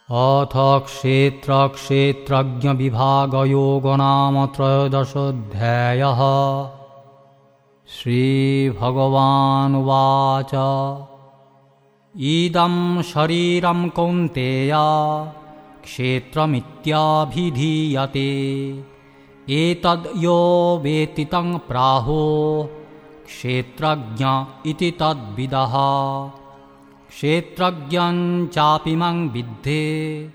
अथ क्षेत्रक्षेत्रज्ञविभागयोगो नाम त्रयोदशोऽध्यायः। श्रीभगवानुवाच इदं शरीरं कौन्तेय क्षेत्रमित्याभिधीयते। एतद् यो वेत्ति तं प्राहो क्षेत्रज्ञ इति तद्विदः। क्षेत्रज्ञं चापि मां विद्धे